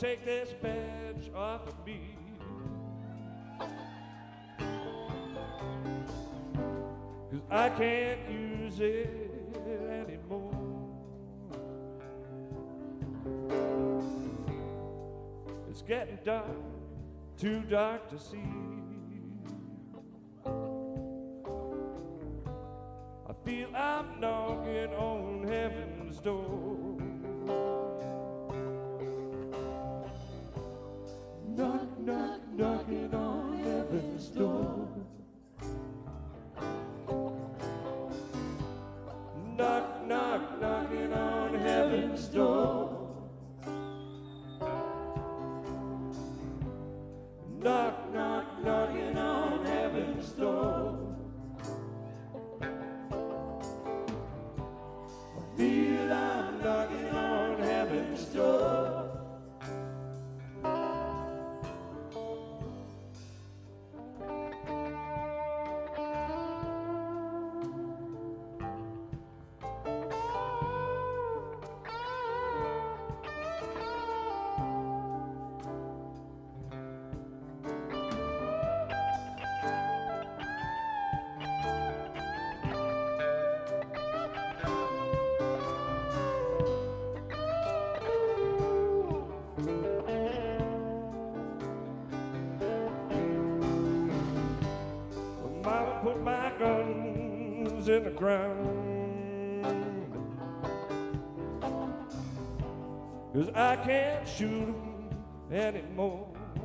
take this badge off of me. Cause I can't use it anymore. It's getting dark, too dark to see. I feel I'm knocking on heaven's door. Knock, knock, knocking on heaven's door. Knock, knock, knocking on heaven's door. Knock, knock, knocking on heaven's door. I feel I'm knocking on heaven's door. Mama put my guns in the ground, 'cause I can't shoot 'em anymore.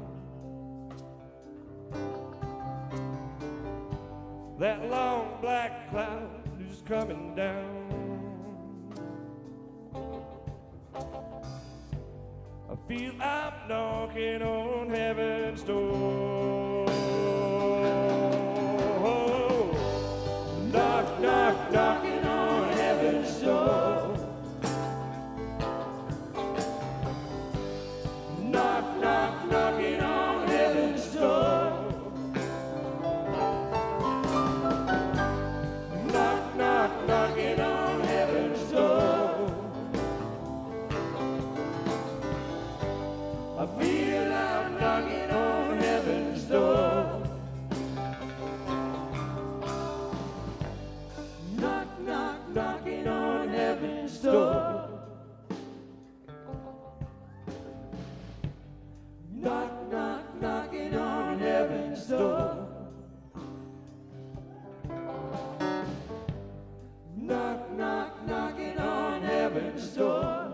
That long black cloud is coming down. I feel I'm knocking on heaven's door. Knock, knock, knocking on heaven's door. Knock, knock, knocking on heaven's door. Knock, knock, knocking on heaven's door. I feel I'm knocking on heaven's door. Knocking on heaven's door. Knock, knock, knocking on heaven's door. Knock, knock, knocking on heaven's door.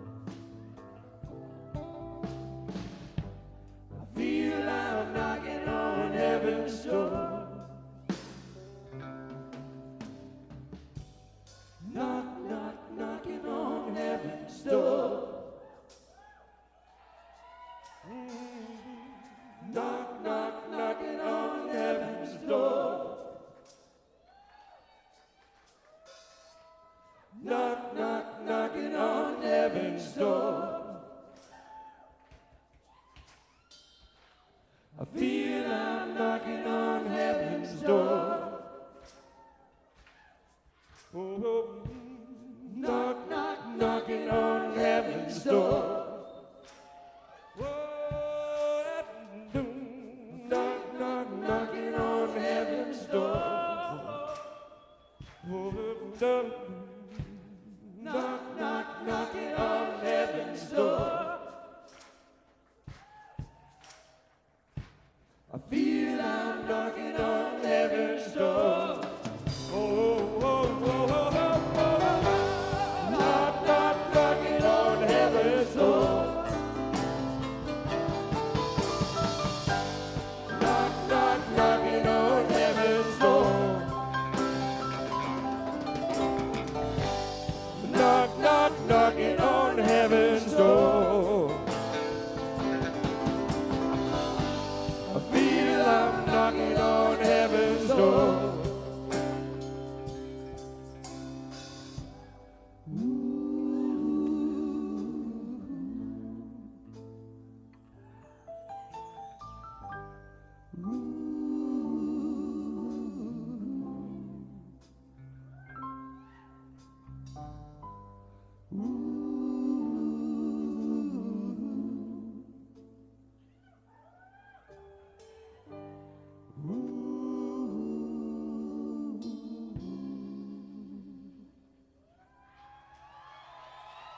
I feel I'm knocking on heaven's door. Knock, knock, knocking on heaven's door. Knock, knock, knocking on heaven's door. Knock, knock, knocking on heaven's door. I feel I'm knocking on heaven's door. Oh, knock, knock, knocking on heaven's door. Oh, knock, knock, knocking on heaven's door. Oh, knock, knock, knocking on heaven's door. I feel I'm knocking on